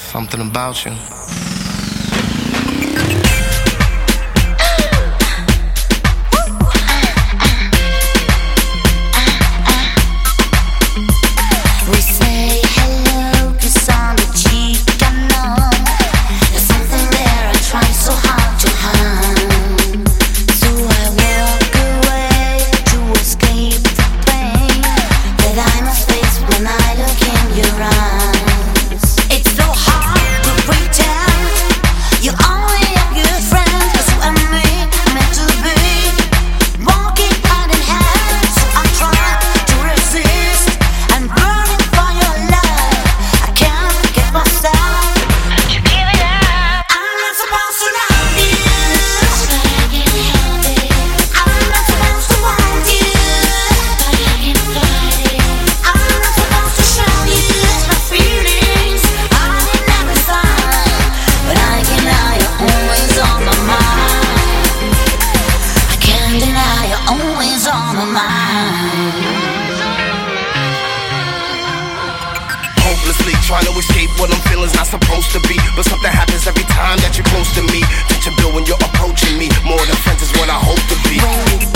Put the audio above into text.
Something about you. Trying to escape what I'm feeling's not supposed to be, but something happens every time that you're close to me. That you're building, you're approaching me. More than friends is what I hope to be.